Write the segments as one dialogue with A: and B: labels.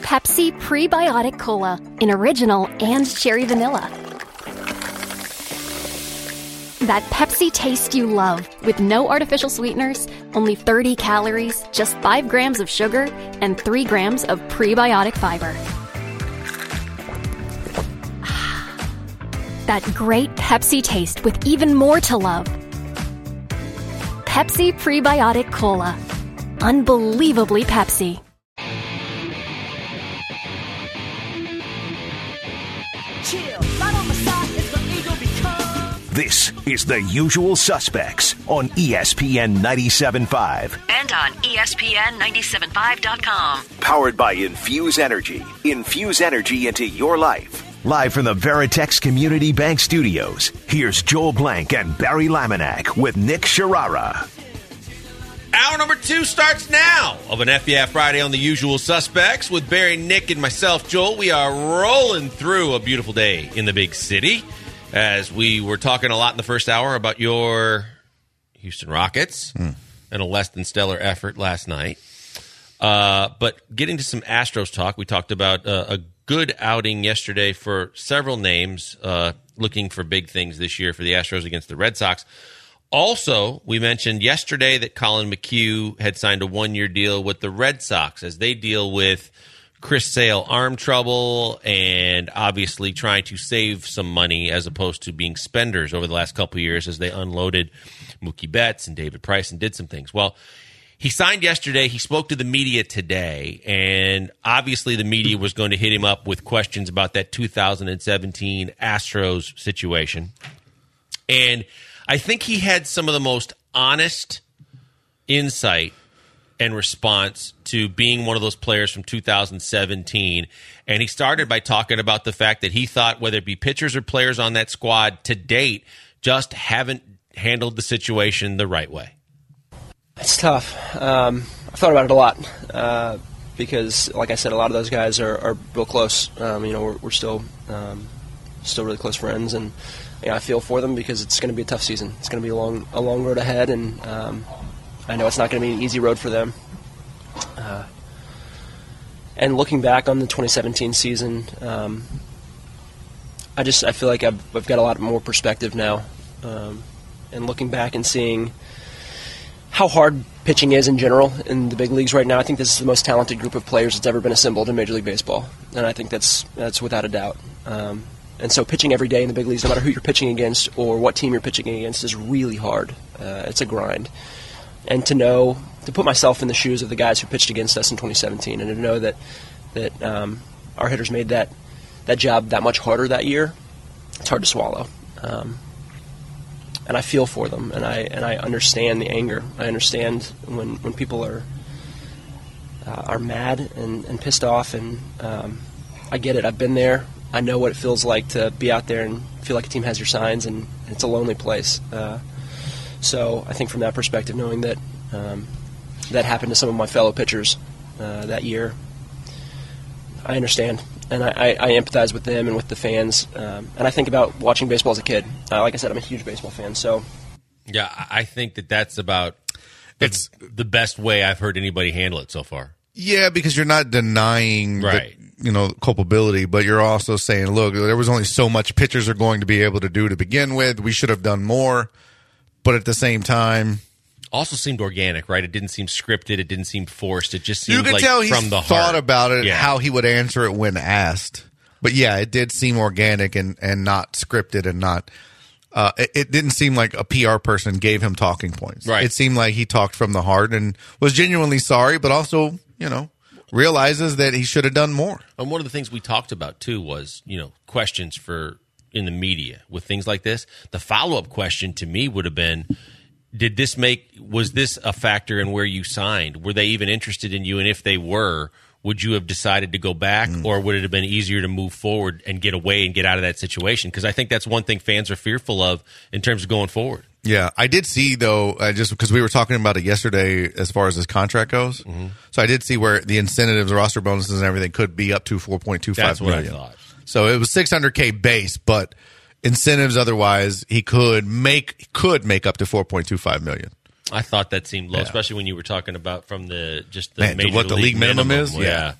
A: Pepsi Prebiotic Cola in original and cherry vanilla. That Pepsi taste you love, with no artificial sweeteners, only 30 calories, just 5 grams of sugar, and 3 grams of prebiotic fiber. That great Pepsi taste with even more to love. Pepsi Prebiotic Cola. Unbelievably Pepsi.
B: This is The Usual Suspects on ESPN 97.5.
C: And on ESPN975.com.
B: Powered by Infuse Energy. Infuse energy into your life. Live from the Veritex Community Bank Studios, here's Joel Blank and Barry Laminack with Nick Sharara.
D: Hour number 2 starts now of an FBF Friday on The Usual Suspects with Barry, Nick, and myself, Joel. We are rolling through a beautiful day in the big city, as we were talking a lot in the first hour about your Houston Rockets and a less than stellar effort last night. But getting to some Astros talk, we talked about a good outing yesterday for several names looking for big things this year for the Astros against the Red Sox. Also, we mentioned yesterday that Colin McHugh had signed a 1-year deal with the Red Sox as they deal with Chris Sale arm trouble and obviously trying to save some money as opposed to being spenders over the last couple of years as they unloaded Mookie Betts and David Price and did some things. Well, he signed yesterday. He spoke to the media today, and obviously the media was going to hit him up with questions about that 2017 Astros situation. And I think he had some of the most honest insight and response to being one of those players from 2017. And he started by talking about the fact that he thought whether it be pitchers or players on that squad to date just haven't handled the situation the right way.
E: It's tough. I've thought about it a lot because, like I said, a lot of those guys are real close. We're still really close friends, and I feel for them because it's going to be a tough season. It's going to be a long road ahead, and I know it's not going to be an easy road for them. And looking back on the 2017 season, I feel like I've got a lot more perspective now, and looking back and seeing how hard pitching is in general in the big leagues right now. I think this is the most talented group of players that's ever been assembled in Major League Baseball, and I think that's without a doubt. And so pitching every day in the big leagues, no matter who you're pitching against or what team you're pitching against, is really hard. It's a grind. And to put myself in the shoes of the guys who pitched against us in 2017, and to know that our hitters made that job that much harder that year, it's hard to swallow. And I feel for them, and I understand the anger. I understand when people are mad and pissed off, and I get it. I've been there. I know what it feels like to be out there and feel like a team has your signs, and it's a lonely place. So I think from that perspective, knowing that that happened to some of my fellow pitchers that year, I understand. And I empathize with them and with the fans. And I think about watching baseball as a kid. Like I said, I'm a huge baseball fan. So,
D: yeah, I think that's about it's the best way I've heard anybody handle it so far.
F: Yeah, because you're not denying culpability, but you're also saying, look, there was only so much pitchers are going to be able to do to begin with. We should have done more. But at the same time,
D: also seemed organic, right? It didn't seemed scripted. It didn't seem forced. It just seemed like
F: tell
D: from the heart.
F: Thought about it, how he would answer it when asked. But yeah, it did seem organic and not scripted and not. It didn't seem like a PR person gave him talking points.
D: Right.
F: It seemed like he talked from the heart and was genuinely sorry, but also, realizes that he should have done more.
D: And one of the things we talked about too was, questions in the media with things like this. The follow-up question to me would have been, was this a factor in where you signed? Were they even interested in you? And if they were, would you have decided to go back, or would it have been easier to move forward and get away and get out of that situation? Because I think that's one thing fans are fearful of in terms of going forward.
F: Yeah, I did see, though, just because we were talking about it yesterday as far as his contract goes. Mm-hmm. So I did see where the incentives, roster bonuses, and everything could be up to $4.25
D: That's what
F: million.
D: I thought.
F: So it was $600K base, but incentives otherwise he could make up to $4.25 million.
D: I thought that seemed low, especially when you were talking about from the major
F: what the league minimum is.
D: Yeah.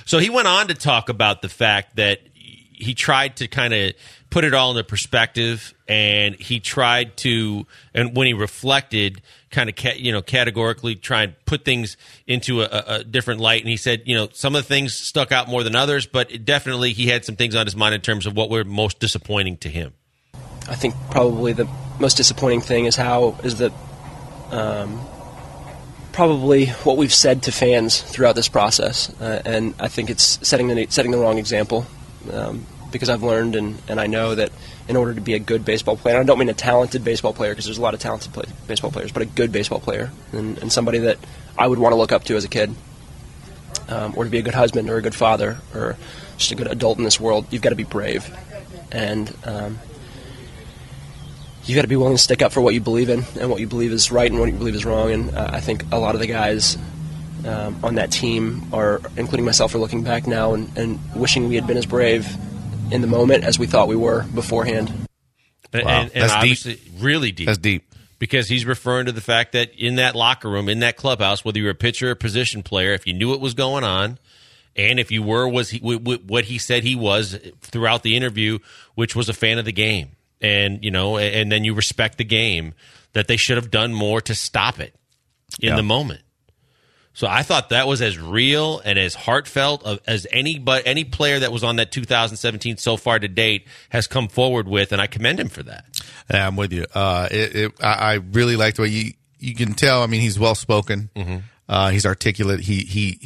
D: So he went on to talk about the fact that he tried to kind of put it all into perspective, and he tried to, and when he reflected, kind of categorically try and put things into a different light. And he said, some of the things stuck out more than others, but definitely he had some things on his mind in terms of what were most disappointing to him.
E: I think probably the most disappointing thing is that probably what we've said to fans throughout this process, and I think it's setting the wrong example. Because I've learned and I know that in order to be a good baseball player, and I don't mean a talented baseball player because there's a lot of talented baseball players, but a good baseball player and somebody that I would want to look up to as a kid, or to be a good husband or a good father or just a good adult in this world, you've got to be brave. And you've got to be willing to stick up for what you believe in and what you believe is right and what you believe is wrong. And I think a lot of the guys on that team, including myself, are looking back now and wishing we had been as brave in the moment as we thought we were beforehand.
D: Wow. And
F: that's
D: obviously
F: deep.
D: Really deep.
F: That's deep.
D: Because he's referring to the fact that in that locker room, in that clubhouse, whether you're a pitcher or a position player, if you knew what was going on, and if you were what he said he was throughout the interview, which was a fan of the game, and and then you respect the game, that they should have done more to stop it in the moment. So I thought that was as real and as heartfelt as any player that was on that 2017 so far to date has come forward with, and I commend him for that.
F: Yeah, I'm with you. I really like the way you can tell. I mean, he's well spoken. Mm-hmm. He's articulate. He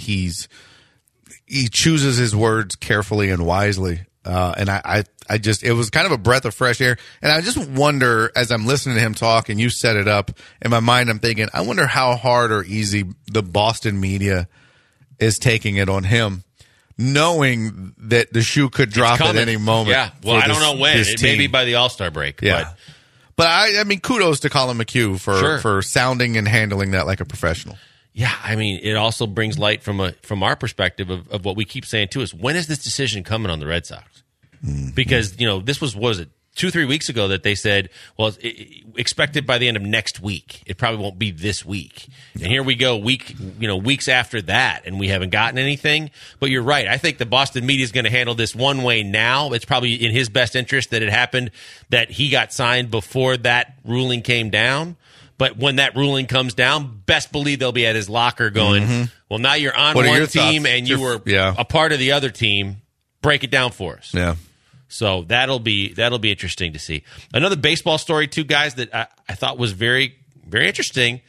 F: chooses his words carefully and wisely. And I just, it was kind of a breath of fresh air. And I just wonder, as I'm listening to him talk and you set it up, in my mind, I'm thinking, I wonder how hard or easy the Boston media is taking it on him, knowing that the shoe could drop at any moment.
D: Yeah. Well, I don't know when. It may be by the All-Star break.
F: Yeah. But I mean, kudos to Colin McHugh for sounding and handling that like a professional.
D: Yeah, I mean, it also brings light from our perspective of what we keep saying too, is when is this decision coming on the Red Sox? Mm-hmm. Because this was it 2-3 weeks ago that they said, well, expected by the end of next week. It probably won't be this week. And here we go, weeks after that, and we haven't gotten anything. But you're right. I think the Boston media is going to handle this one way now. It's probably in his best interest that it happened, that he got signed before that ruling came down. But when that ruling comes down, best believe they'll be at his locker going, well, now you're on one team and you were a part of the other team. Break it down for us.
F: Yeah.
D: So that'll be interesting to see. Another baseball story, too, guys, that I thought was very, very interesting.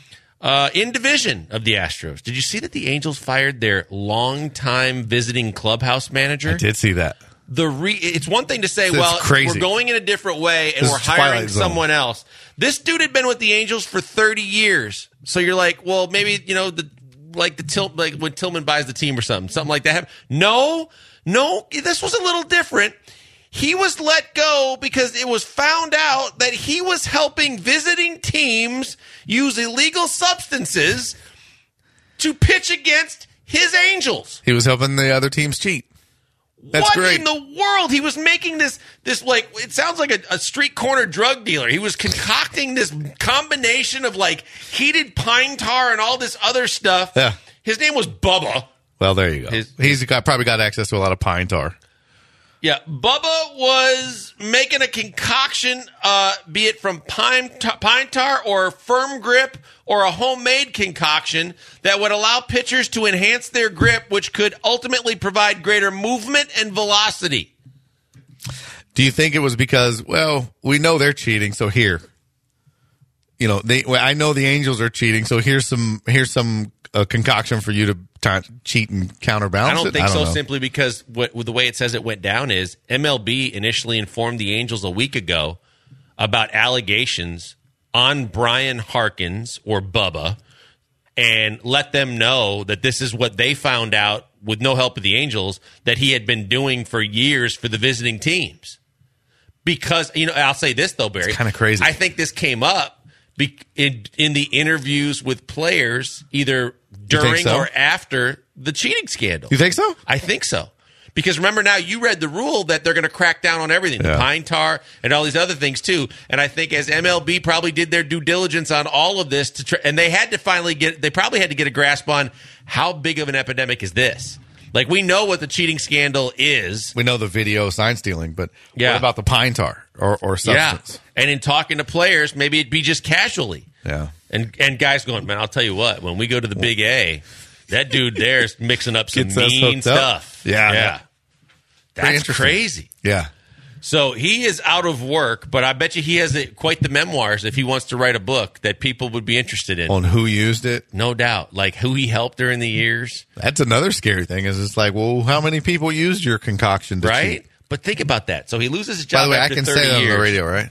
D: In division of the Astros, did you see that the Angels fired their longtime visiting clubhouse manager?
F: I did see that.
D: It's one thing to say,
F: crazy.
D: We're going in a different way and we're hiring someone else. This dude had been with the Angels for 30 years. So you're like, well, maybe, like when Tillman buys the team or something like that. No, this was a little different. He was let go because it was found out that he was helping visiting teams use illegal substances to pitch against his Angels.
F: He was helping the other teams cheat. That's
D: what
F: great.
D: In the world? He was making this like, it sounds like a street corner drug dealer. He was concocting this combination of like heated pine tar and all this other stuff.
F: Yeah.
D: His name was Bubba.
F: Well, there you go. He's probably got access to a lot of pine tar.
D: Yeah, Bubba was making a concoction, be it from pine tar or firm grip or a homemade concoction that would allow pitchers to enhance their grip, which could ultimately provide greater movement and velocity.
F: Do you think it was because, well, we know they're cheating, so here, I know the Angels are cheating, so here's some concoction for you to cheat and counterbalance it?
D: I don't think so, simply because the way it says it went down is MLB initially informed the Angels a week ago about allegations on Brian Harkins, or Bubba, and let them know that this is what they found out with no help of the Angels that he had been doing for years for the visiting teams. Because, I'll say this, though, Barry.
F: It's kind of crazy.
D: I think this came up in the interviews with players, either during or after the cheating scandal.
F: You think so?
D: I think so. Because remember now, you read the rule that they're going to crack down on everything, the pine tar and all these other things too. And I think as MLB probably did their due diligence on all of this, and they had to finally they probably had to get a grasp on how big of an epidemic is this. Like, we know what the cheating scandal is.
F: We know the video sign stealing, but
D: Yeah.
F: what about the pine tar or substance?
D: Yeah. And in talking to players, maybe it'd be just casually.
F: Yeah.
D: And guys going, man, I'll tell you what, when we go to the Big A, that dude there's mixing up some
F: Gets us
D: mean
F: hooked up.
D: stuff.
F: Yeah. Pretty
D: That's
F: interesting.
D: crazy.
F: Yeah.
D: So he is out of work, but I bet you he has quite the memoirs if he wants to write a book that people would be interested in.
F: On who used it.
D: No doubt. Like who he helped during the years.
F: That's another scary thing is it's like, well, how many people used your concoction to
D: Right?
F: cheat?
D: But think about that. So he loses his job
F: By the way, I
D: after
F: can
D: 30
F: say that
D: years.
F: on the radio, right?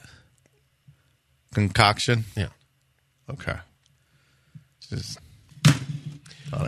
F: Concoction?
D: Yeah.
F: Okay. Just thought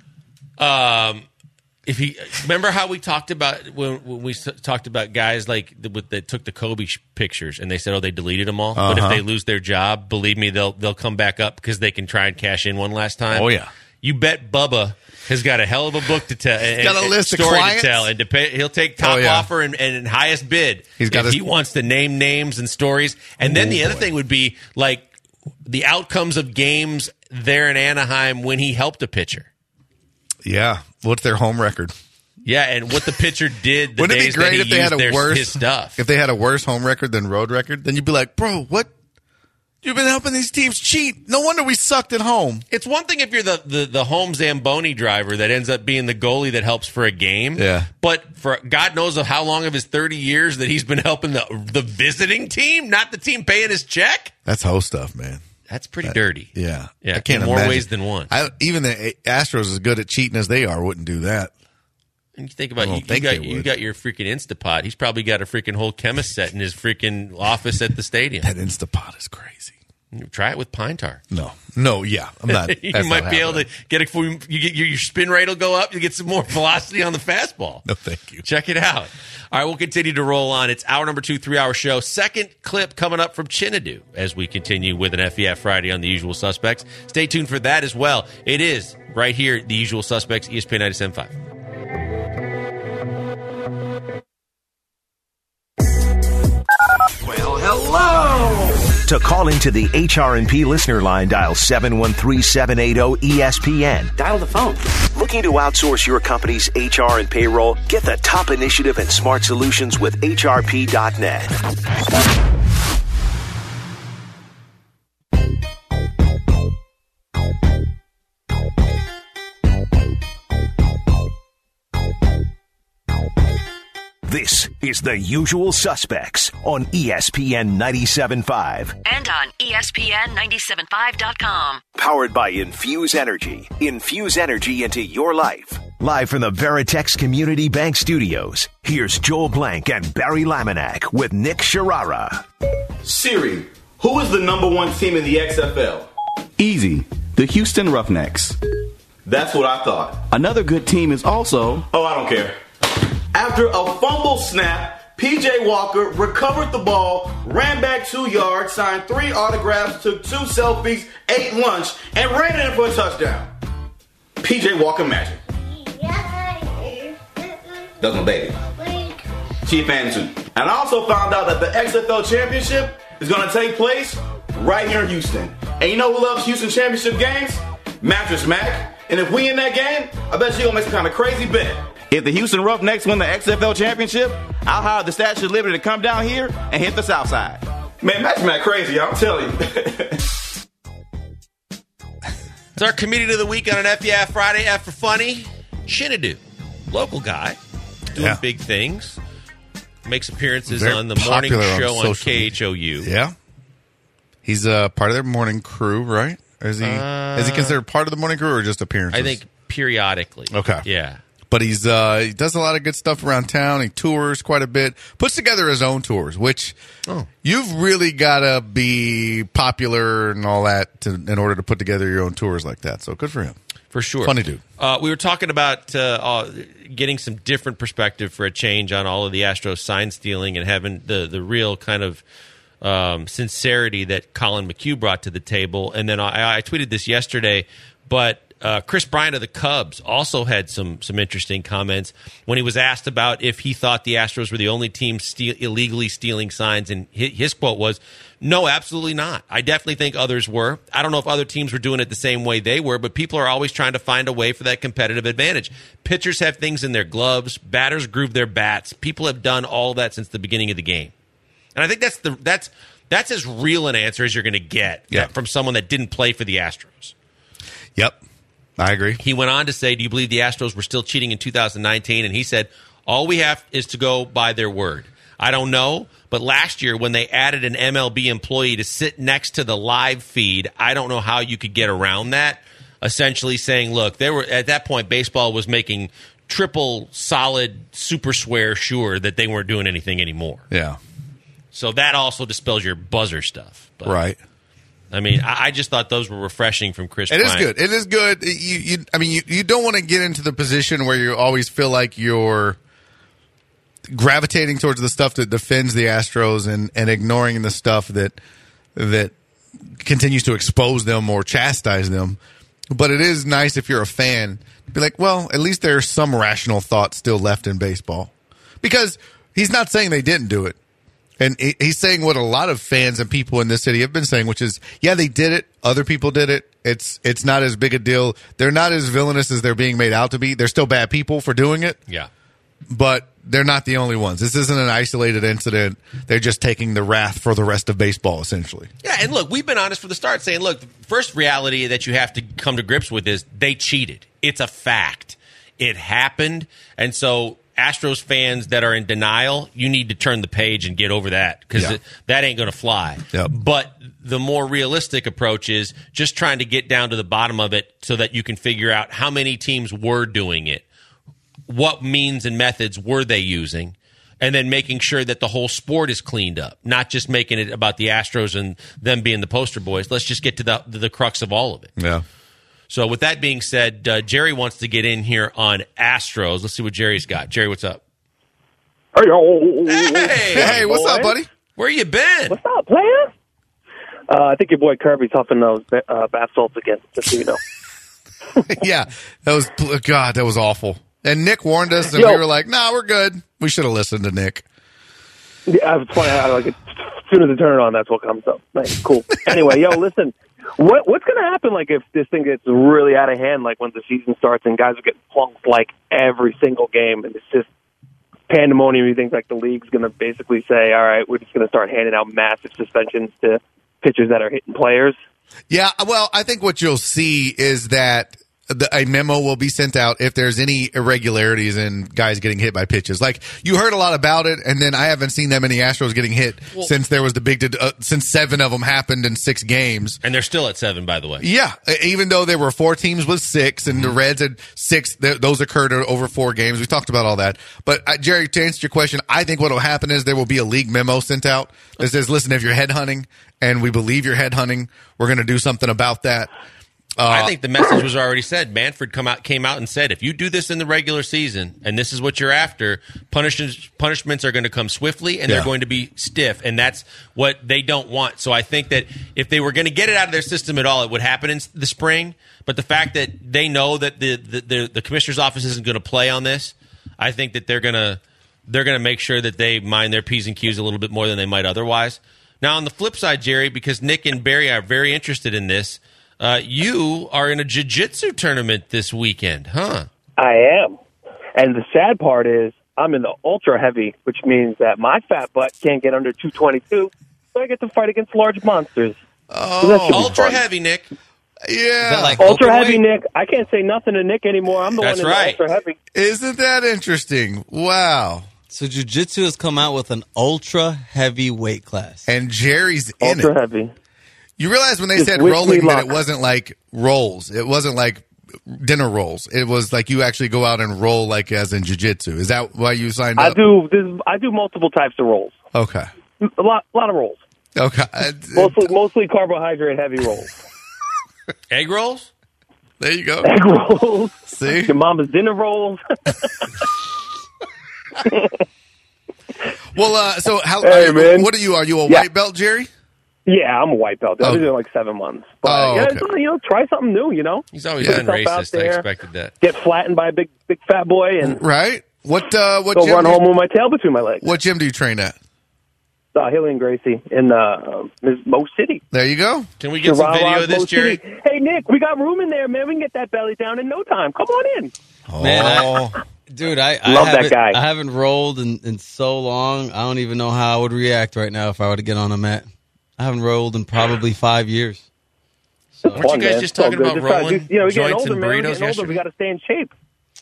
F: I'd ask.
D: If he remember how we talked about when we talked about guys like that took the Kobe pictures and they said, oh, they deleted them all. But if they lose their job, believe me, they'll come back up because they can try and cash in one last time.
F: Oh, yeah.
D: You bet Bubba has got a hell of a book to tell.
F: got a list of
D: story
F: clients.
D: to tell, and he'll take top offer and highest bid.
F: He's got
D: if he wants to name names and stories. And then the other thing would be like the outcomes of games there in Anaheim when he helped a pitcher.
F: Yeah. What's their home record?
D: Yeah, and what the pitcher did the
F: Wouldn't it be
D: days
F: great
D: that he
F: if they had
D: used
F: a worse
D: his stuff.
F: If they had a worse home record than road record, then you'd be like, bro, what? You've been helping these teams cheat. No wonder we sucked at home.
D: It's one thing if you're the home Zamboni driver that ends up being the goalie that helps for a game.
F: Yeah.
D: But for God knows of how long of his 30 years that he's been helping the visiting team, not the team paying his check.
F: That's hoe stuff, man.
D: That's pretty dirty.
F: Yeah.
D: Yeah,
F: I can't
D: in more
F: imagine.
D: ways than one.
F: Even the Astros, as good at cheating as they are, wouldn't do that.
D: And you think about
F: I don't think they
D: you
F: would.
D: got your freaking Instapot. He's probably got a freaking whole chemist set in his freaking office at the stadium.
F: That Instapot is crazy.
D: Try it with pine tar.
F: No, yeah. I'm not.
D: You
F: that's
D: might
F: not
D: be able to
F: happening.
D: your spin rate will go up. You get some more velocity on the fastball.
F: No, thank you.
D: Check it out. All right, we'll continue to roll on. It's hour number 2, 3-hour show. Second clip coming up from Chinadu as we continue with an FEF Friday on The Usual Suspects. Stay tuned for that as well. It is right here, The Usual Suspects, ESPN 97.5.
B: Well, hello! To call into the HR&P listener line, dial 713-780-ESPN.
C: Dial the phone.
B: Looking to outsource your company's HR and payroll? Get the top initiative and smart solutions with HRP.net. This is The Usual Suspects on ESPN 97.5.
G: And on ESPN975.com.
B: Powered by Infuse Energy. Infuse energy into your life. Live from the Veritex Community Bank Studios, here's Joel Blank and Barry Laminack with Nick Sharara.
H: Siri, who is the number one team in the XFL?
I: Easy. The Houston Roughnecks.
H: That's what I thought.
I: Another good team is also...
H: Oh, I don't care. After a fumble snap, P.J. Walker recovered the ball, ran back 2 yards, signed 3 autographs, took 2 selfies, ate lunch, and ran it in for a touchdown. P.J. Walker magic. That's my baby. Chief Anderson. And I also found out that the XFL Championship is going to take place right here in Houston. And you know who loves Houston Championship games? Mattress Mac. And if we in that game, I bet you're going to make some kind of crazy bet.
I: If the Houston Roughnecks win the XFL Championship, I'll hire the Statue of Liberty to come down here and hit the South Side.
H: Man, Mattress Mac crazy, I'm telling you.
D: It's our comedian of the week on an FEF Friday. F for funny, Chinadu, local guy, doing big things. Makes appearances
F: Very
D: on the morning
F: popular on
D: show on
F: social media.
D: KHOU.
F: Yeah. He's part of their morning crew, right? Or is he considered part of the morning crew or just appearances?
D: I think periodically.
F: Okay.
D: Yeah.
F: But he does a lot of good stuff around town. He tours quite a bit, puts together his own tours, which you've really got to be popular and all that in order to put together your own tours like that. So good for him.
D: For sure.
F: Funny dude.
D: We were talking about getting some different perspective for a change on all of the Astros sign stealing and having the real kind of sincerity that Colin McHugh brought to the table. And then I tweeted this yesterday, but Chris Bryant of the Cubs also had some interesting comments when he was asked about if he thought the Astros were the only team illegally stealing signs, and his quote was, "No, absolutely not. I definitely think others were. I don't know if other teams were doing it the same way they were, but people are always trying to find a way for that competitive advantage. Pitchers have things in their gloves. Batters groove their bats. People have done all that since the beginning of the game." And I think that's as real an answer as you're going to get from someone that didn't play for the Astros.
F: Yep. I agree.
D: He went on to say, "Do you believe the Astros were still cheating in 2019? And he said, "All we have is to go by their word. I don't know, but last year when they added an MLB employee to sit next to the live feed, I don't know how you could get around that." Essentially saying, look, they were at that point, baseball was making triple solid super swear sure that they weren't doing anything anymore.
F: Yeah.
D: So that also dispels your buzzer stuff. But,
F: right.
D: I mean, I just thought those were refreshing from Chris Bryant.
F: It is good. You don't want to get into the position where you always feel like you're gravitating towards the stuff that defends the Astros and ignoring the stuff that continues to expose them or chastise them. But it is nice if you're a fan to be like, well, at least there's some rational thought still left in baseball. Because he's not saying they didn't do it. And he's saying what a lot of fans and people in this city have been saying, which is, yeah, they did it. Other people did it. It's not as big a deal. They're not as villainous as they're being made out to be. They're still bad people for doing it.
D: Yeah.
F: But they're not the only ones. This isn't an isolated incident. They're just taking the wrath for the rest of baseball, essentially.
D: Yeah, and look, we've been honest from the start saying, look, the first reality that you have to come to grips with is they cheated. It's a fact. It happened. And so Astros fans that are in denial, you need to turn the page and get over that because that ain't going to fly.
F: Yep.
D: But the more realistic approach is just trying to get down to the bottom of it so that you can figure out how many teams were doing it, what means and methods were they using, and then making sure that the whole sport is cleaned up, not just making it about the Astros and them being the poster boys. Let's just get to the crux of all of it.
F: Yeah.
D: So with that being said, Jerry wants to get in here on Astros. Let's see what Jerry's got. Jerry, what's up?
F: Hey, what's up, buddy?
D: Where you been?
C: What's up, player? I think your boy Kirby's huffing those bath salts again, just so you know.
F: Yeah, that was awful. And Nick warned us, and we were like, nah, we're good. We should have listened to Nick.
C: Yeah, it's funny. As soon as I turn it on, that's what comes up. Nice, cool. Anyway, listen. What's going to happen, like, if this thing gets really out of hand, like, when the season starts and guys are getting plunked, like, every single game, and it's just pandemonium? You think, like, the league's going to basically say, all right, we're just going to start handing out massive suspensions to pitchers that are hitting players?
F: Yeah, well, I think what you'll see is that a memo will be sent out if there's any irregularities in guys getting hit by pitches. Like, you heard a lot about it, and then I haven't seen that many Astros getting hit since there was since 7 of them happened in 6 games.
D: And they're still at 7, by the way.
F: Yeah, even though there were 4 teams with 6, and the Reds had 6, those occurred over 4 games. We talked about all that. But, Jerry, to answer your question, I think what will happen is there will be a league memo sent out that says, listen, if you're headhunting, and we believe you're headhunting, we're going to do something about that.
D: I think the message was already said. Manfred came out and said, if you do this in the regular season and this is what you're after, punishments are going to come swiftly and they're going to be stiff, and that's what they don't want. So I think that if they were going to get it out of their system at all, it would happen in the spring. But the fact that they know that the commissioner's office isn't going to play on this, I think that they're going to make sure that they mind their P's and Q's a little bit more than they might otherwise. Now, on the flip side, Jerry, because Nick and Barry are very interested in this, you are in a jiu-jitsu tournament this weekend, huh?
C: I am. And the sad part is I'm in the ultra heavy, which means that my fat butt can't get under 222, so I get to fight against large monsters.
D: Oh, so ultra heavy, Nick.
F: Yeah.
C: Like ultra heavy, Nick. I can't say nothing to Nick anymore. I'm the one in the ultra heavy.
F: Isn't that interesting? Wow.
G: So jiu-jitsu has come out with an ultra heavy weight class.
F: And Jerry's in
C: ultra heavy.
F: You realize when they said rolling that it wasn't like rolls. It wasn't like dinner rolls. It was like you actually go out and roll like as in jiu-jitsu. Is that why you signed up?
C: I do multiple types of rolls.
F: Okay.
C: A lot of rolls.
F: Okay.
C: Mostly carbohydrate heavy rolls.
D: Egg rolls?
F: There you go.
C: Egg rolls.
F: See?
C: Your mama's dinner rolls.
F: Well, so how?
C: Hey, man.
F: What are you? Are you a white belt, Jerry?
C: Yeah, I'm a white belt. I've been doing like 7 months. But okay. Try something new.
D: He's always been racist. I expected that.
C: Get flattened by a big fat boy and
F: right. What
C: go run home with my tail between my legs.
F: What gym do you train at?
C: Hilly and Gracie in Mo City.
F: There you go.
D: Can we get some video of this, Jerry?
C: Hey, Nick, we got room in there, man. We can get that belly down in no time. Come on in.
G: Oh. Man, dude, I
C: love that guy.
G: I haven't rolled in so long. I don't even know how I would react right now if I were to get on a mat. I haven't rolled in probably 5 years.
D: So. Weren't you guys just talking about rolling joints and burritos yesterday?
C: We got to stay in shape.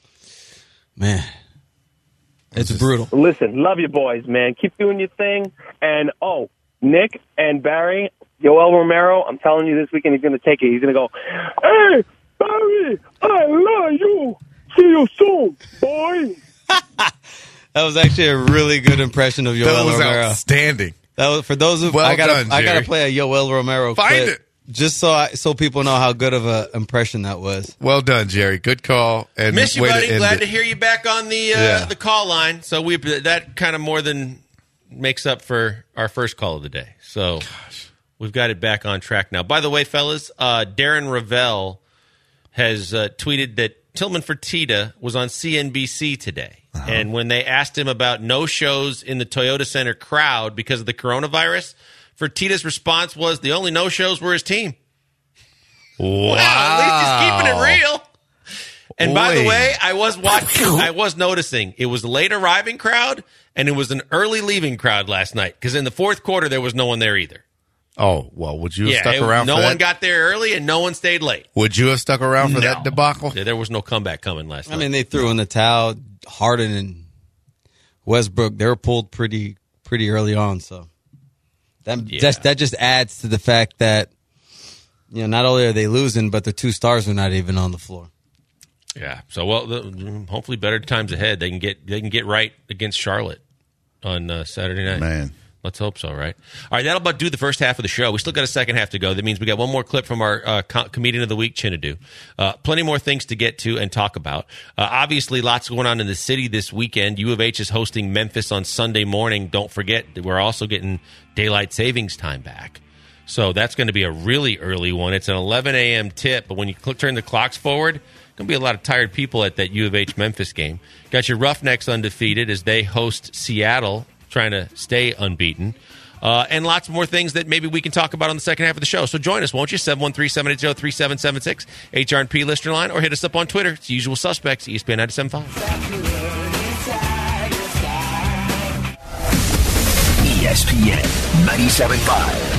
G: Man. It's brutal.
C: Listen, love you boys, man. Keep doing your thing. And, Nick and Barry, Yoel Romero, I'm telling you this weekend he's going to take it. He's going to go, hey, Barry, I love you. See you soon, boy.
G: That was actually a really good impression of Yoel Romero.
F: That was outstanding.
G: That was, for those of I gotta play a Yoel Romero clip.
F: Find it.
G: Just so people know how good of an impression that was.
F: Well done, Jerry. Good call. And
D: miss you, buddy. Glad to hear you back on the call line. So that kind of more than makes up for our first call of the day. So we've got it back on track now. By the way, fellas, Darren Ravel has tweeted that Tillman Fertitta was on CNBC today. Uh-huh. And when they asked him about no-shows in the Toyota Center crowd because of the coronavirus, Fertitta's response was the only no-shows were his team.
F: Wow.
D: At least he's keeping it real. And by the way, I was noticing it was a late arriving crowd and it was an early leaving crowd last night because in the fourth quarter there was no one there either.
F: Oh, well, would you have stuck around for that?
D: No one got there early and no one stayed late.
F: Would you have stuck around for that debacle?
D: Yeah, there was no comeback coming last night.
G: I mean, they threw in the towel. Harden and Westbrook, they were pulled pretty early on, so that just adds to the fact that not only are they losing, but the two stars are not even on the floor.
D: Yeah. So hopefully better times ahead. They can get right against Charlotte on Saturday night.
F: Man.
D: Let's hope so, right? All right, that'll about do the first half of the show. We still got a second half to go. That means we got one more clip from our Comedian of the Week, Chinadu. Plenty more things to get to and talk about. Obviously, lots going on in the city this weekend. U of H is hosting Memphis on Sunday morning. Don't forget, we're also getting daylight savings time back. So that's going to be a really early one. It's an 11 a.m. tip, but when you turn the clocks forward, going to be a lot of tired people at that U of H Memphis game. Got your Roughnecks undefeated as they host Seattle, trying to stay unbeaten. And lots more things that maybe we can talk about on the second half of the show. So join us, won't you? 713-780-3776, HRP listener line, or hit us up on Twitter. It's the usual suspects, ESPN 97.5.
B: ESPN 97.5.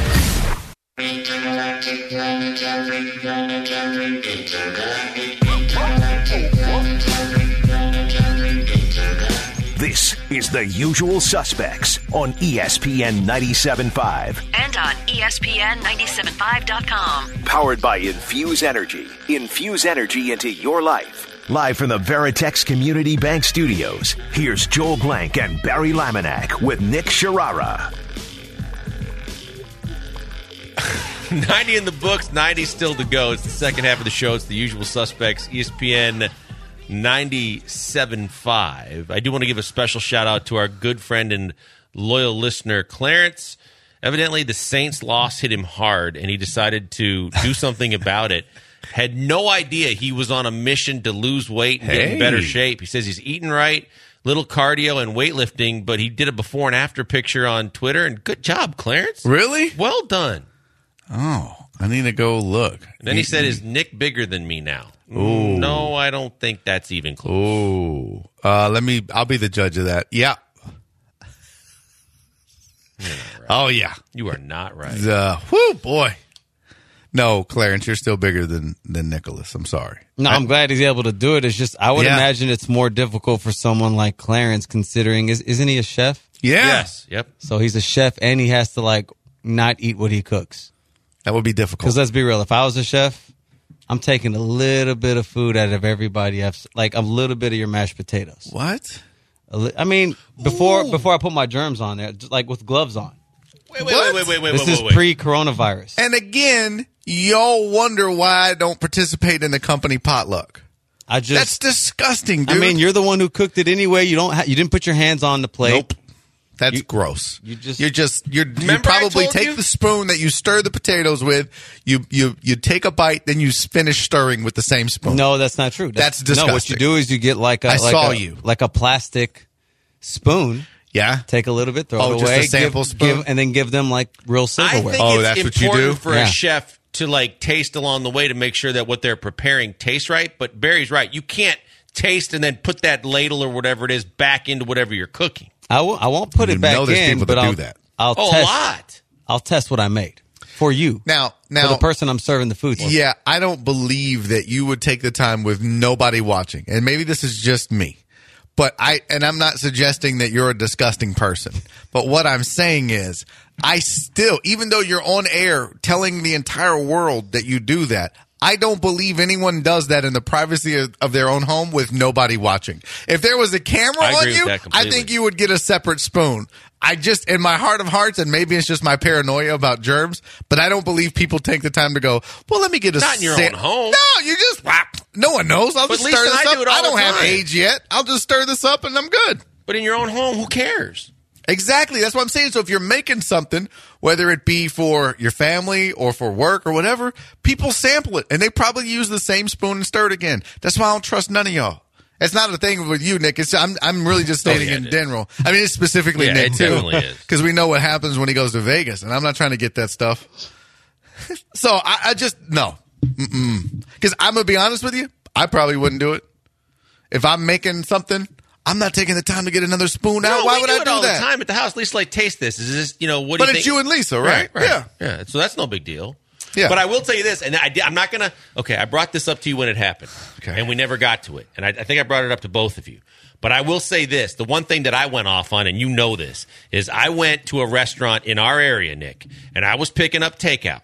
B: This is The Usual Suspects on ESPN 97.5.
J: And on ESPN975.com.
B: Powered by Infuse Energy. Infuse energy into your life. Live from the Veritex Community Bank Studios, here's Joel Blank and Barry Laminack with Nick Sharara.
D: 90 in the books, 90 still to go. It's the second half of the show. It's The Usual Suspects, ESPN 97.5. I do want to give a special shout out to our good friend and loyal listener, Clarence. Evidently, the Saints loss hit him hard, and he decided to do something about it. Had no idea he was on a mission to lose weight and get in better shape. He says he's eating right, little cardio and weightlifting, but he did a before and after picture on Twitter, and good job, Clarence.
F: Really?
D: Well done.
F: Oh, I need to go look.
D: And then he said, is Nick bigger than me now?
F: Ooh.
D: No, I don't think that's even close.
F: Ooh. I'll be the judge of that. Yeah.
D: Right.
F: Oh, yeah.
D: You are not right.
F: Whoo, boy. No, Clarence, you're still bigger than Nicholas. I'm sorry.
G: No, I'm glad he's able to do it. It's just, I would imagine it's more difficult for someone like Clarence, considering, isn't he a chef?
F: Yeah.
D: Yes. Yep.
G: So he's a chef and he has to not eat what he cooks.
F: That would be difficult.
G: Because let's be real, if I was a chef, I'm taking a little bit of food out of everybody. A little bit of your mashed potatoes.
F: What?
G: I mean, before I put my germs on there, just with gloves on.
D: Wait.
G: This is pre-coronavirus.
F: And again, y'all wonder why I don't participate in the company potluck. That's disgusting, dude.
G: I mean, you're the one who cooked it anyway. You didn't put your hands on the plate.
F: Nope. That's gross. You
D: Remember
F: probably
D: I told
F: take
D: you?
F: the spoon that you stir the potatoes with. You take a bite, then you finish stirring with the same spoon.
G: No, that's not true.
F: That's disgusting.
G: No, what you do is you get like a plastic spoon.
F: Yeah.
G: Take a little bit, throw it away.
F: Just a sample spoon?
G: and then give them like real silverware.
D: I think
F: that's
D: it's
F: what you
D: important
F: do?
D: for a chef to like taste along the way to make sure that what they're preparing tastes right. But Barry's right. You can't taste and then put that ladle or whatever it is back into whatever you're cooking.
G: I won't put it back in, but
F: I'll do that.
G: I'll test,
D: a lot.
G: I'll test what I made for you.
F: Now,
G: for the person I'm serving the food to.
F: Yeah, I don't believe that you would take the time with nobody watching. And maybe this is just me. But I'm not suggesting that you're a disgusting person. But what I'm saying is, I still, even though you're on air telling the entire world that you do that, I don't believe anyone does that in the privacy of their own home with nobody watching. If there was a camera on you, I think you would get a separate spoon. I just, in my heart of hearts, and maybe it's just my paranoia about germs, but I don't believe people take the time to go, well, let me get a
D: Not in your own home.
F: No, you just, no one knows. I'll just stir this up. I don't have age yet. I'll just stir this up and I'm good.
D: But in your own home, who cares?
F: Exactly. That's what I'm saying. So if you're making something, whether it be for your family or for work or whatever, people sample it. And they probably use the same spoon and stir it again. That's why I don't trust none of y'all. It's not a thing with you, Nick. I'm really just stating in general. I mean, it's specifically Nick, too. Because we know what happens when he goes to Vegas. And I'm not trying to get that stuff. So I just, no. Because I'm going to be honest with you, I probably wouldn't do it. If I'm making something, I'm not taking the time to get another spoon out. Why would I do
D: all
F: that?
D: The time at the house. At least like taste this. Is this, what do you think?
F: But it's you and Lisa, right?
D: Yeah. So that's no big deal.
F: Yeah.
D: But I will tell you this, and I'm not going to. Okay, I brought this up to you when it happened, and we never got to it. And I think I brought it up to both of you. But I will say this: the one thing that I went off on, and you know this, is I went to a restaurant in our area, Nick, and I was picking up takeout.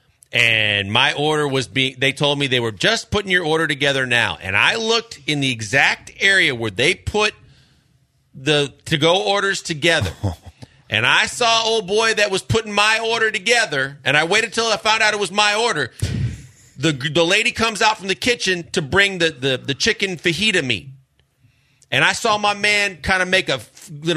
D: And my order was they told me they were just putting your order together now. And I looked in the exact area where they put the to-go orders together. And I saw old boy that was putting my order together. And I waited till I found out it was my order. The lady comes out from the kitchen to bring the chicken fajita meat. And I saw my man kind of make a,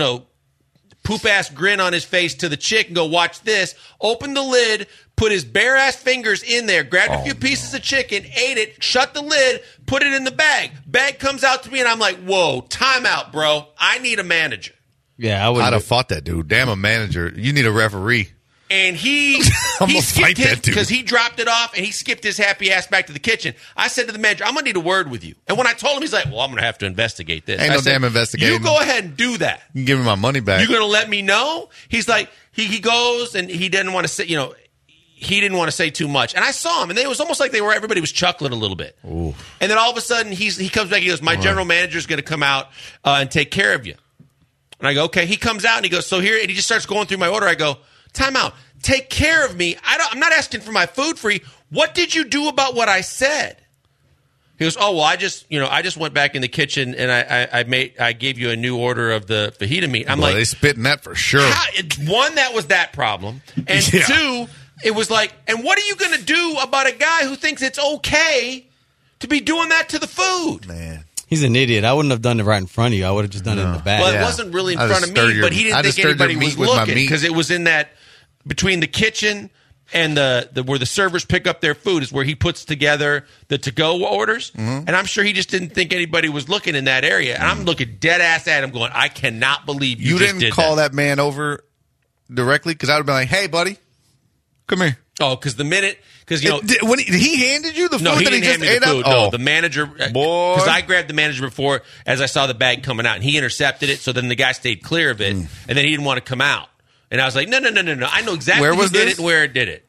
D: poop-ass grin on his face to the chick and go, watch this. Open the lid, put his bare-ass fingers in there, grabbed a few pieces of chicken, ate it, shut the lid, put it in the bag. Bag comes out to me, and I'm like, whoa, time out, bro. I need a manager.
G: Yeah,
F: I'd have fought that dude. Damn, a manager. You need a referee.
D: And he skipped it because he dropped it off and he skipped his happy ass back to the kitchen. I said to the manager, I'm going to need a word with you. And when I told him, he's like, well, I'm going to have to investigate this.
F: Ain't no damn investigating.
D: You go ahead and do that.
F: You can give me my money back.
D: You're going to let me know? He's like, he goes and he didn't want to say, he didn't want to say too much. And I saw him and it was almost like everybody was chuckling a little bit.
F: Ooh.
D: And then all of a sudden he comes back. He goes, my general manager is going to come out and take care of you. And I go, okay. He comes out and he goes, so here, and he just starts going through my order. I go, time out. Take care of me. I'm not asking for my food free. What did you do about what I said? He goes, oh, well, I just went back in the kitchen and I gave you a new order of the fajita meat. I'm like,
F: they spitting that for sure.
D: One, that was that problem. And two, it was like, and what are you going to do about a guy who thinks it's okay to be doing that to the food?
F: Man.
G: He's an idiot. I wouldn't have done it right in front of you. I would have just done it in the back.
D: Well, it wasn't really in front of me, but he didn't think anybody was looking because it was in that between the kitchen and the where the servers pick up their food is where he puts together the to-go orders. Mm-hmm. And I'm sure he just didn't think anybody was looking in that area. And I'm looking dead ass at him going, I cannot believe you just
F: didn't call that man over directly because I would have been like, hey, buddy, come here.
D: Oh, because the minute... Because
F: when he handed you the food,
D: he
F: didn't
D: hand me the food. No, the manager.
F: Boy,
D: because I grabbed the manager before as I saw the bag coming out, and he intercepted it. So then the guy stayed clear of it, and then he didn't want to come out. And I was like, no. I know exactly who did it and where it did it.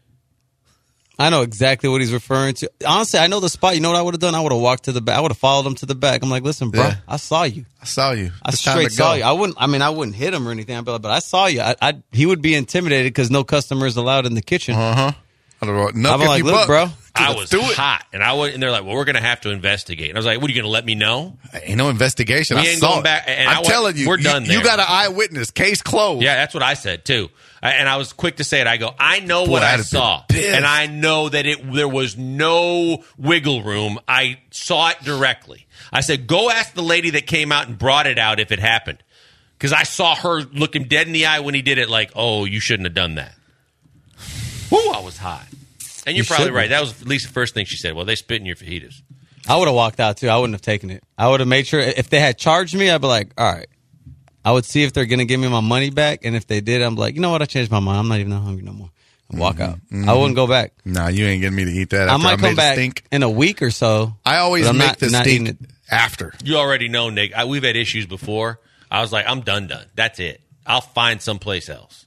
G: I know exactly what he's referring to. Honestly, I know the spot. You know what I would have done? I would have walked to the back. I would have followed him to the back. I'm like, listen, bro, I saw you.
F: I saw you.
G: I straight saw you. I wouldn't hit him or anything, but I saw you. He would be intimidated because no customers allowed in the kitchen.
F: I'm
G: like, look, bro.
D: I was hot, and they're like, "Well, we're going to have to investigate." And I was like, "What are you going to let me know?"
F: Ain't no investigation.
D: We ain't going back. And
F: I'm telling you,
D: we're done.
F: You got an eyewitness. Case closed.
D: Yeah, that's what I said too. And I was quick to say it. I go, I know what I saw, and I know that there was no wiggle room. I saw it directly. I said, "Go ask the lady that came out and brought it out if it happened." Because I saw her look him dead in the eye when he did it like, oh, you shouldn't have done that. Woo, I was hot. And you're probably right. That was at least the first thing she said. Well, they spit in your fajitas.
G: I would have walked out, too. I wouldn't have taken it. I would have made sure. If they had charged me, I'd be like, all right. I would see if they're going to give me my money back. And if they did, I'm like, you know what? I changed my mind. I'm not even that hungry no more. And walk out. I wouldn't go back.
F: Nah, you ain't getting me to eat that.
G: I might come back in a week or so.
F: I always make the stink after.
D: You already know, Nick. We've had issues before. I was like, I'm done. That's it. I'll find someplace else.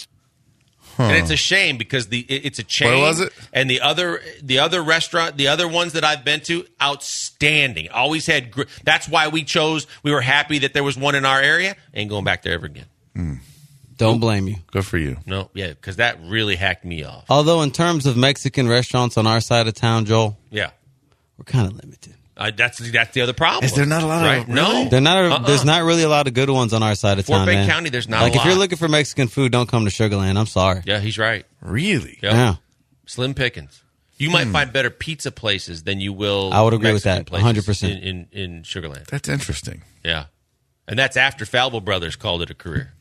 D: And it's a shame because it's a chain.
F: Where was it?
D: And the other restaurant, the other ones that I've been to, outstanding. Always had. That's why we were happy that there was one in our area. Ain't going back there ever again.
G: Don't blame you.
F: Good for you.
D: No, yeah, because that really hacked me off.
G: Although in terms of Mexican restaurants on our side of town, Joel,
D: yeah,
G: we're kind of limited.
D: That's the other problem.
F: Is there not a lot of
D: No,
G: they're not. There's not really a lot of good ones on our side of town.
D: Fort Bend
G: man.
D: County, there's not.
G: Like
D: a lot.
G: If you're looking for Mexican food, don't come to Sugar Land. I'm sorry.
D: Yeah, he's right.
F: Really?
D: Yep.
G: Yeah.
D: Slim pickings. You might find better pizza places than you will.
G: I would agree
D: Mexican
G: with that. 100%.
D: in Sugar Land.
F: That's interesting.
D: Yeah, and that's after Falbo Brothers called it a career.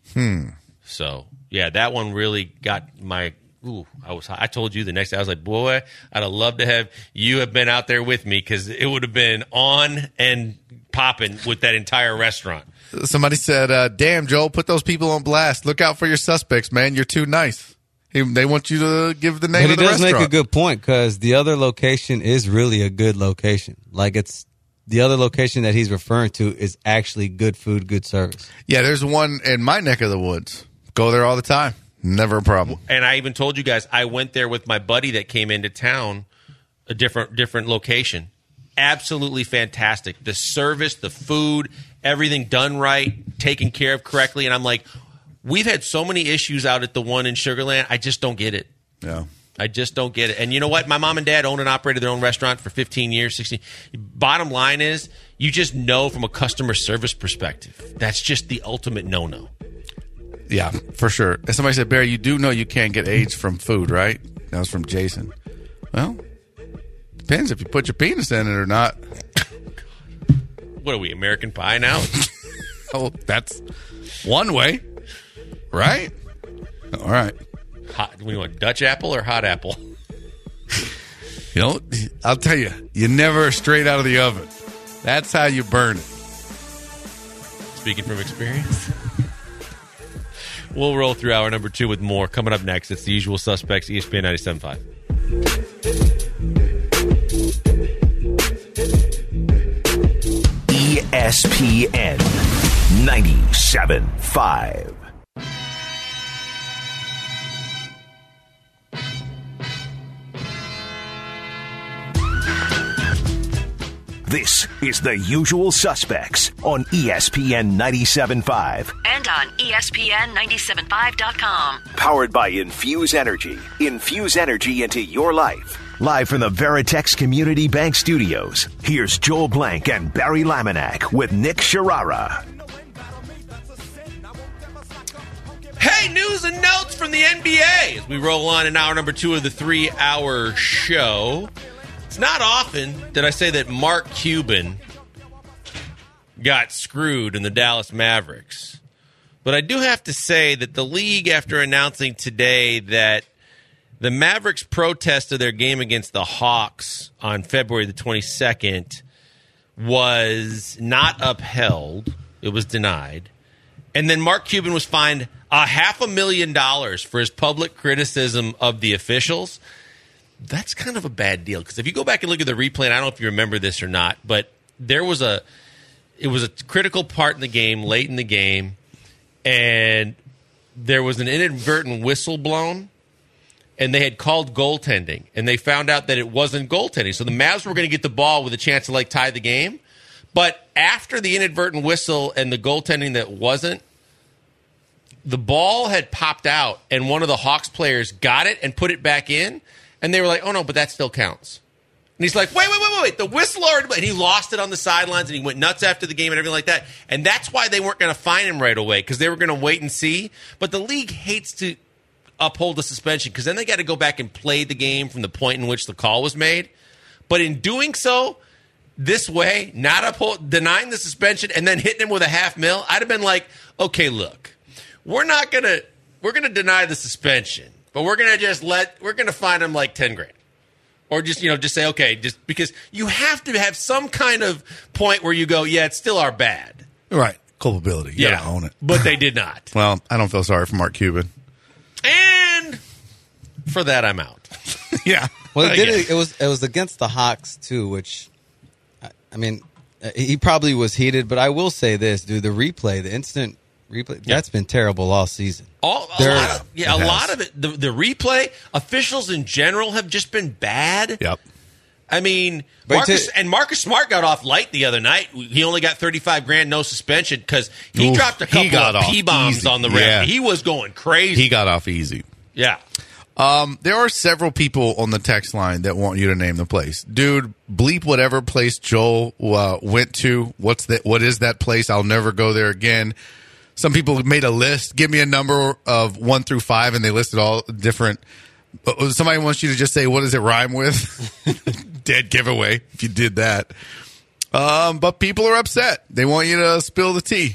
D: So yeah, that one really got my. Ooh, I told you the next day, I was like, boy, I'd have loved to have you have been out there with me because it would have been on and popping with that entire restaurant.
F: Somebody said, damn, Joel, put those people on blast. Look out for your suspects, man. You're too nice. They want you to give the name of the restaurant.
G: But he does make a good point because the other location is really a good location. Like it's the other location that he's referring to is actually good food, good service.
F: Yeah, there's one in my neck of the woods. Go there all the time. Never a problem.
D: And I even told you guys, I went there with my buddy that came into town, a different location. Absolutely fantastic. The service, the food, everything done right, taken care of correctly. And I'm like, we've had so many issues out at the one in Sugar Land. I just don't get it.
F: Yeah.
D: I just don't get it. And you know what? My mom and dad owned and operated their own restaurant for 15 years, 16. Bottom line is, you just know from a customer service perspective, that's just the ultimate no-no.
F: Yeah, for sure. And somebody said, Barry, you do know you can't get AIDS from food, right? That was from Jason. Well, depends if you put your penis in it or not.
D: What are we, American Pie now?
F: Oh, that's one way, right? All right.
D: Hot, we want Dutch apple or hot apple?
F: You know, I'll tell you, you never straight out of the oven. That's how you burn it.
D: Speaking from experience. We'll roll through hour number 2 with more. Coming up next, it's the usual suspects, ESPN 97.5.
B: ESPN 97.5. This is The Usual Suspects on ESPN 97.5.
J: And on ESPN975.com.
B: Powered by Infuse Energy. Infuse energy into your life. Live from the Veritex Community Bank Studios, here's Joel Blank and Barry Laminack with Nick Sharara.
D: Hey, news and notes from the NBA as we roll on in hour number 2 of the 3-hour show. It's not often that I say that Mark Cuban got screwed in the Dallas Mavericks. But I do have to say that the league, after announcing today that the Mavericks' protest of their game against the Hawks on February the 22nd was not upheld, it was denied. And then Mark Cuban was fined $500,000 for his public criticism of the officials. That's kind of a bad deal because if you go back and look at the replay, and I don't know if you remember this or not, but it was a critical part in the game, late in the game, and there was an inadvertent whistle blown, and they had called goaltending, and they found out that it wasn't goaltending. So the Mavs were going to get the ball with a chance to tie the game, but after the inadvertent whistle and the goaltending that wasn't, the ball had popped out, and one of the Hawks players got it and put it back in. And they were like, oh, no, but that still counts. And he's like, wait. The whistle already. And he lost it on the sidelines, and he went nuts after the game and everything like that. And that's why they weren't going to fine him right away, because they were going to wait and see. But the league hates to uphold the suspension, because then they got to go back and play the game from the point in which the call was made. But in doing so, this way, not denying the suspension and then hitting him with a $500,000, I'd have been like, okay, look, we're gonna deny the suspension, but we're gonna fine him like $10,000. Or just say, okay, just because you have to have some kind of point where you go, yeah, it's still our bad.
F: Right. Culpability. You gotta own it.
D: But they did not.
F: Well, I don't feel sorry for Mark Cuban.
D: And for that, I'm out.
F: Yeah.
G: Well, it was against the Hawks, too, which, I mean, he probably was heated, but I will say this, dude, the instant replay, that's been terrible all season. A lot of it. The replay, officials in general have just been bad.
F: Yep.
D: I mean, Marcus Smart got off light the other night. He only got $35,000, no suspension, because he dropped a couple of P-bombs on the rim. Yeah. He was going crazy.
F: He got off easy.
D: Yeah.
F: There are several people on the text line that want you to name the place. Dude, bleep whatever place Joel went to. What is that place? I'll never go there again. Some people made a list. Give me a number of 1 through 5, and they listed all different. Somebody wants you to just say, what does it rhyme with? Dead giveaway if you did that. But people are upset. They want you to spill the tea.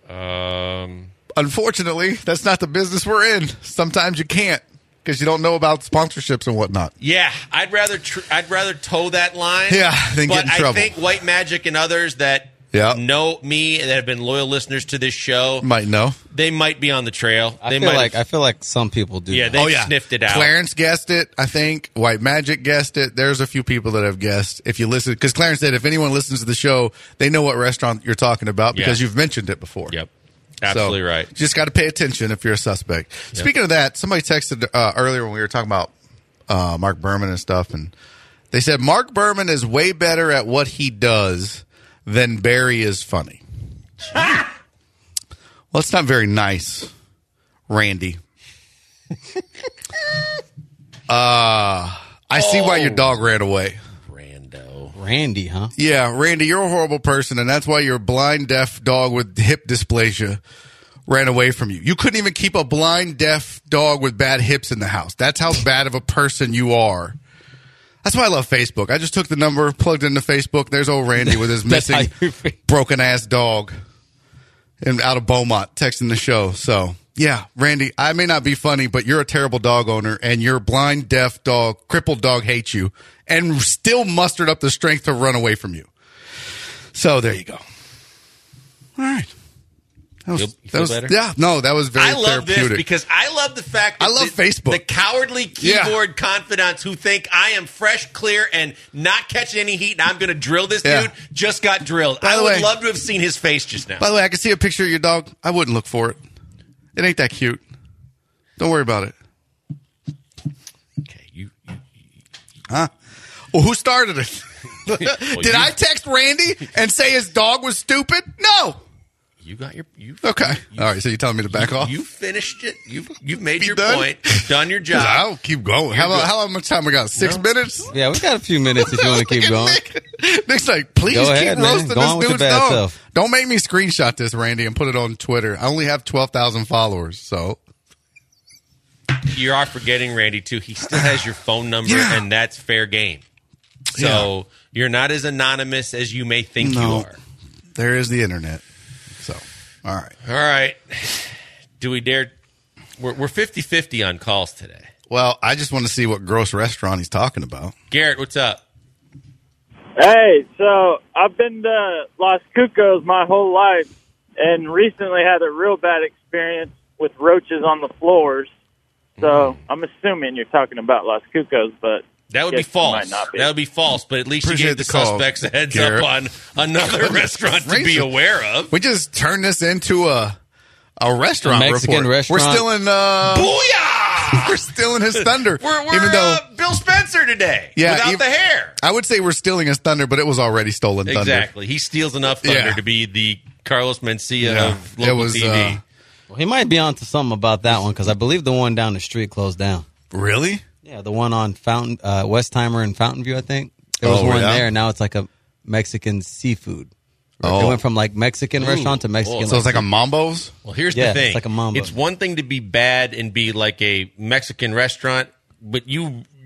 F: Unfortunately, that's not the business we're in. Sometimes you can't because you don't know about sponsorships and whatnot.
D: Yeah, I'd rather toe that line.
F: Yeah, than get in trouble.
D: I think White Magic and others that know me and that have been loyal listeners to this show
F: might know.
D: They might be on the trail.
G: I feel like some people do.
D: Yeah, they sniffed it out.
F: Clarence guessed it, I think. White Magic guessed it. There's a few people that have guessed. If you listen, because Clarence said if anyone listens to the show, they know what restaurant you're talking about because you've mentioned it before.
D: Yep. Absolutely right.
F: You just got to pay attention if you're a suspect. Yep. Speaking of that, somebody texted earlier when we were talking about Mark Berman and stuff, and they said Mark Berman is way better at what he does than Barry is funny. Well, it's not very nice, Randy. I see why your dog ran away.
G: Randy, huh?
F: Yeah, Randy, you're a horrible person, and that's why your blind, deaf dog with hip dysplasia ran away from you. You couldn't even keep a blind, deaf dog with bad hips in the house. That's how bad of a person you are. That's why I love Facebook. I just took the number, plugged into Facebook. There's old Randy with his missing, broken-ass dog out of Beaumont texting the show. So, yeah, Randy, I may not be funny, but you're a terrible dog owner, and your blind, deaf dog, crippled dog hates you, and still mustered up the strength to run away from you. So there you go. All right.
D: That was better?
F: Yeah, no, that was very therapeutic.
D: I love this because I love the fact that
F: I love Facebook.
D: The cowardly keyboard confidants who think I am fresh, clear, and not catching any heat, and I'm going to drill this dude, just got drilled. I would love to have seen his face just now.
F: By the way, I can see a picture of your dog. I wouldn't look for it. It ain't that cute. Don't worry about it.
D: Okay, you.
F: Huh? Well, who started it? Did I text Randy and say his dog was stupid? No.
D: You got your...
F: Okay. All right, so you're telling me to back off?
D: You finished it. You've made your point. You've done your job.
F: I'll keep going. How much time we got? 6 minutes?
G: Yeah, we got a few minutes if you want to keep going.
F: Nick's like, please keep roasting this dude's dog. Don't make me screenshot this, Randy, and put it on Twitter. I only have 12,000 followers, so...
D: You are forgetting, Randy, too. He still has your phone number, and that's fair game. So you're not as anonymous as you may think you are.
F: There is the internet. So, all right.
D: Do we dare? We're 50-50 on calls today.
F: Well, I just want to see what gross restaurant he's talking about.
D: Garrett, what's up?
J: Hey, so I've been to Los Cucos my whole life and recently had a real bad experience with roaches on the floors. So I'm assuming you're talking about Los Cucos, but
D: that would be false. That would be false, but at least you gave the suspects a heads up on another restaurant to be aware of.
F: We just turned this into a restaurant
G: Mexican
F: report.
G: restaurant.
F: We're still in
D: Booyah!
F: We're still in his thunder.
D: We're
F: even though
D: Bill Spencer today without the hair.
F: I would say we're stealing his thunder, but it was already stolen thunder.
D: Exactly. He steals enough thunder to be the Carlos Mencia of local TV.
G: Well, he might be onto something about that one because I believe the one down the street closed down.
F: Really?
G: Yeah, the one on Westheimer and Fountain View, I think. There was one there, and now it's like a Mexican seafood. It went from like Mexican restaurant to Mexican.
F: So it's like a Mambo's?
D: Well, here's the thing.
G: It's like a Mambo.
D: It's one thing to be bad and be like a Mexican restaurant, but you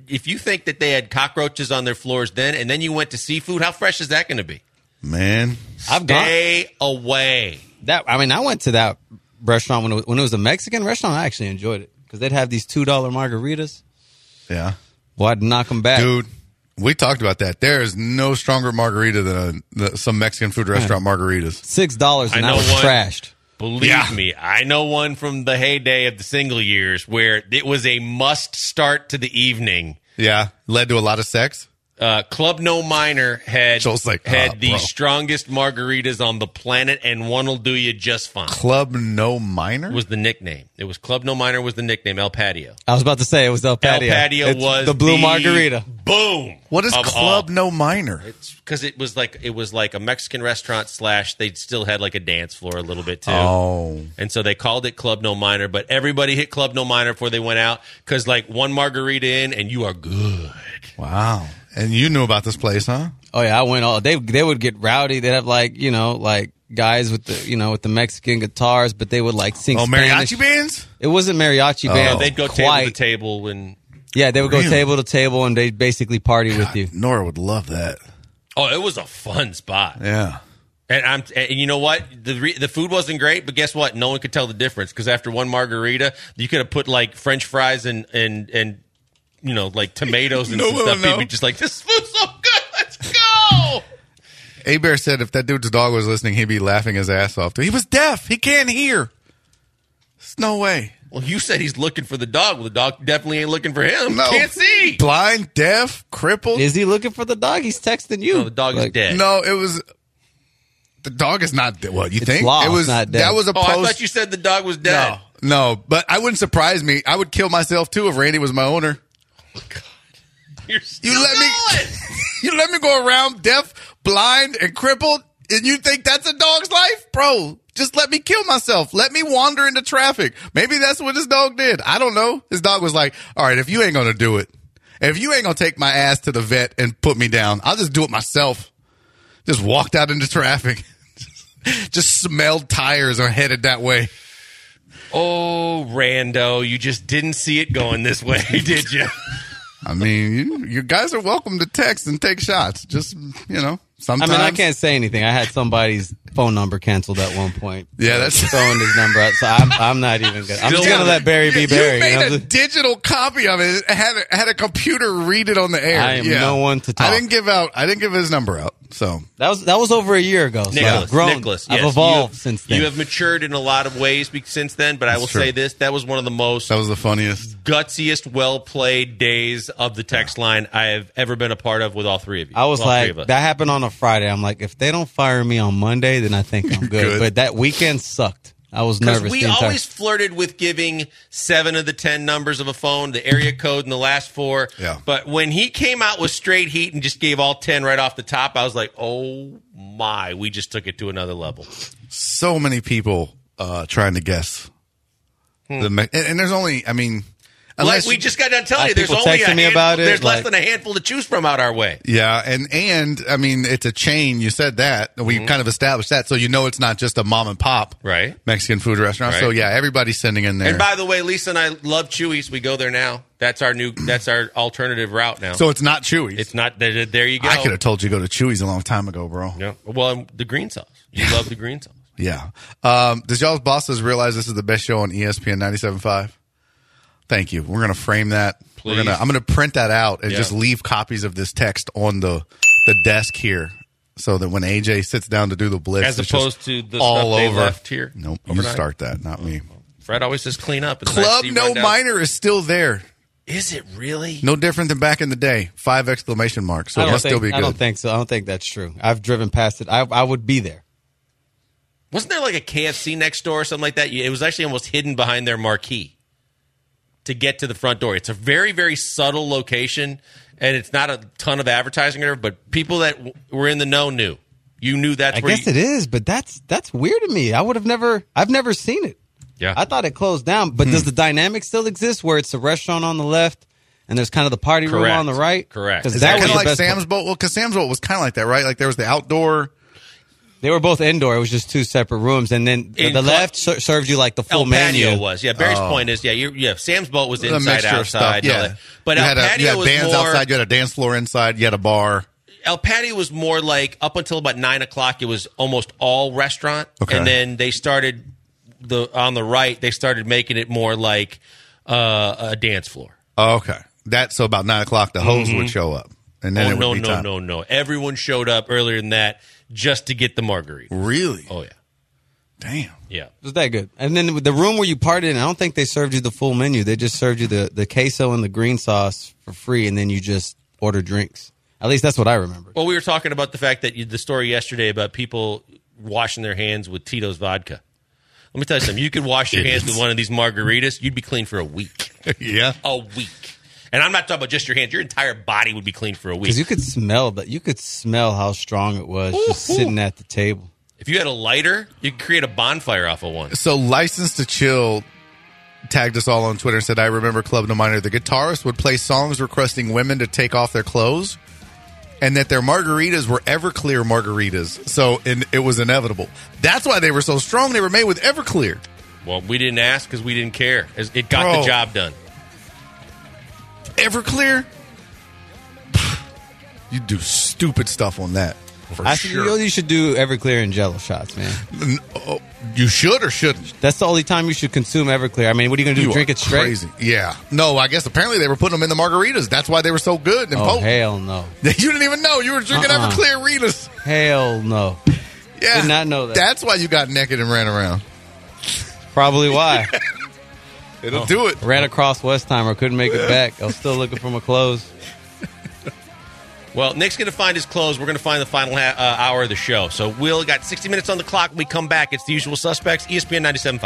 D: if you think that they had cockroaches on their floors then, and then you went to seafood, how fresh is that going to be?
F: Man,
D: Stay away.
G: I went to that restaurant when it was a Mexican restaurant. I actually enjoyed it because they'd have these $2 margaritas.
F: Yeah.
G: Well, I'd knock them back.
F: Dude, we talked about that. There is no stronger margarita than some Mexican food restaurant margaritas.
G: $6 and I was trashed.
D: Believe me, I know one from the heyday of the single years where it was a must start to the evening.
F: Yeah. Led to a lot of sex.
D: Club No Minor had the
F: bro.
D: strongest margaritas on the planet, and one will do you just fine.
F: Club No Minor
D: was the nickname. It was Club No Minor was the nickname. El Patio.
G: I was about to say it was El Patio.
D: El Patio was
G: the blue margarita.
D: Boom.
F: What is Club No Minor?
D: It's because it was like a Mexican restaurant / they still had like a dance floor a little bit too.
F: Oh.
D: And so they called it Club No Minor, but everybody hit Club No Minor before they went out because like one margarita in and you are good.
F: Wow. And you knew about this place, huh?
G: Oh yeah, I went all. They would get rowdy. They'd have like guys with the Mexican guitars, but they would like sing.
F: Oh,
G: Spanish.
F: mariachi bands?
G: It wasn't mariachi bands.
D: They'd go table to table and
G: they would go table to table and they'd basically party with you.
F: Nora would love that.
D: Oh, it was a fun spot.
F: Yeah.
D: And you know what? The food wasn't great, but guess what? No one could tell the difference because after one margarita, you could have put like French fries and like tomatoes and some stuff. You'd be just like, this food's so good. Let's go.
F: A-Bear said if that dude's dog was listening, he'd be laughing his ass off. He was deaf. He can't hear. There's no way.
D: Well, you said he's looking for the dog. Well, the dog definitely ain't looking for him.
F: No.
D: Can't see.
F: Blind, deaf, crippled.
G: Is he looking for the dog? He's texting you.
D: No, the dog is dead.
F: No, it was... The dog is not dead. What, you think?
G: Lost,
F: it was
G: not dead.
F: That was a post...
D: I thought you said the dog was dead.
F: No, but I wouldn't surprise me. I would kill myself, too, if Randy was my owner.
D: Oh, God. You're still going.
F: You let me go around deaf, blind, and crippled, and you think that's a dog's life? Bro, just let me kill myself. Let me wander into traffic. Maybe that's what his dog did. I don't know. His dog was like, all right, if you ain't going to do it, if you ain't going to take my ass to the vet and put me down, I'll just do it myself. Just walked out into traffic. Just smelled tires or headed that way.
D: Oh, Rando, you just didn't see it going this way, did you?
F: I mean, you guys are welcome to text and take shots. Just, sometimes.
G: I mean, I can't say anything. I had somebody's phone number canceled at one point.
F: Yeah, that's
G: throwing his number out. So I'm not even good. I'm just going to let Barry be Barry.
F: You made a digital copy of it. Had a computer read it on the air.
G: I am no one to talk.
F: I didn't give his number out. So
G: that was over a year ago. So
D: Nicholas,
G: I've evolved since then.
D: You have matured in a lot of ways since then. But I will say this: that was one of the most.
F: That was the funniest,
D: gutsiest, well played days of the text line I have ever been a part of with all three of you.
G: I was like, that happened on a Friday. I'm like, if they don't fire me on Monday, then I think I'm good. But that weekend sucked. I was nervous.
D: We always flirted with giving 7 of the 10 numbers of a phone, the area code, and the last 4.
F: Yeah.
D: But when he came out with straight heat and just gave all 10 right off the top, I was like, oh my, we just took it to another level.
F: So many people trying to guess. And there's only,
D: like we just got done telling you, there's only there's less than a handful to choose from out our way.
F: Yeah, and it's a chain. You said that. We kind of established that, so it's not just a mom and pop Mexican food restaurant. Right. So yeah, everybody's sending in there.
D: And by the way, Lisa and I love Chuy's. We go there now. That's our alternative route now.
F: So it's not Chuy's.
D: It's not. There you go.
F: I could have told you to go to Chuy's a long time ago, bro.
D: Yeah. Well, the green sauce. You love the green sauce.
F: Yeah. Does y'all's bosses realize this is the best show on ESPN 97.5? Thank you. We're going to frame that.
D: Please.
F: I'm going to print that out and just leave copies of this text on the desk here so that when AJ sits down to do the blitz,
D: as opposed to the
F: all
D: stuff they
F: over.
D: left here.
F: Nope. Overnight. You start that, not me.
D: Fred always says clean up.
F: Club No Minor is still there.
D: Is it really?
F: No different than back in the day. 5 exclamation marks. So it must still be good.
G: I don't think so. I don't think that's true. I've driven past it. I would be there.
D: Wasn't there like a KFC next door or something like that? It was actually almost hidden behind their marquee to get to the front door. It's a very, very subtle location, and it's not a ton of advertising or but people that were in the know knew. You knew that's where
G: I guess it is, but that's weird to me. I've never seen it.
D: Yeah.
G: I thought it closed down, but does the dynamic still exist where it's a restaurant on the left and there's kind of the party room on the right?
D: Correct.
F: Is that kind of like Sam's Boat? Well, because Sam's Boat was kind of like that, right? Like there was the outdoor...
G: They were both indoor. It was just two separate rooms, and then the left served you like the full menu.
D: Patio was, Barry's point is, Sam's Boat was inside, outside.
F: Yeah,
D: but
F: you
D: El Patio
F: had
D: was
F: bands
D: more,
F: outside. You had a dance floor inside. You had a bar.
D: El Patio was more like up until about 9 o'clock. It was almost all restaurant, and then they started on the right. They started making it more like a dance floor.
F: Oh, okay, so about 9 o'clock, the host would show up, and then it would be time.
D: No. Everyone showed up earlier than that just to get the margarita.
F: Really?
D: Oh yeah.
F: Damn.
D: Yeah.
G: It was that good. And then the room where you partied in, I don't think they served you the full menu. They just served you the queso and the green sauce for free, and then you just order drinks. At least that's what I remember.
D: Well, we were talking about the fact that the story yesterday about people washing their hands with Tito's vodka. Let me tell you something. You could wash your hands with one of these margaritas, you'd be clean for a week.
F: Yeah.
D: A week. And I'm not talking about just your hands. Your entire body would be clean for a week.
G: Because you could smell that. You could smell how strong it was just sitting at the table.
D: If you had a lighter, you could create a bonfire off of one.
F: So License to Chill tagged us all on Twitter and said, I remember Club No Minor. The guitarist would play songs requesting women to take off their clothes, and that their margaritas were Everclear margaritas. So it was inevitable. That's why they were so strong. They were made with Everclear.
D: Well, we didn't ask because we didn't care. It got the job done.
F: Everclear? You do stupid stuff on that.
G: You should do Everclear and Jello shots, man.
F: You should or shouldn't?
G: That's the only time you should consume Everclear. I mean, what are you going to do? Drink it straight?
F: Crazy. Yeah. No, I guess apparently they were putting them in the margaritas. That's why they were so good and potent.
G: Hell no.
F: You didn't even know. You were drinking Everclear Ritas.
G: Hell no.
F: Yeah.
G: Did not know that.
F: That's why you got naked and ran around.
G: Probably why.
F: It'll do it.
G: Ran across Westheimer. Couldn't make it back. I was still looking for my clothes.
D: Well, Nick's going to find his clothes. We're going to find the final hour of the show. So we'll got 60 minutes on the clock. When we come back, it's The Usual Suspects, ESPN 97.5.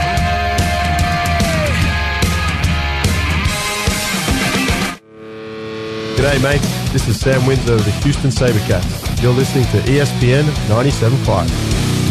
K: G'day, mates. This is Sam Windsor of the Houston SaberCats. You're listening to ESPN 97.5.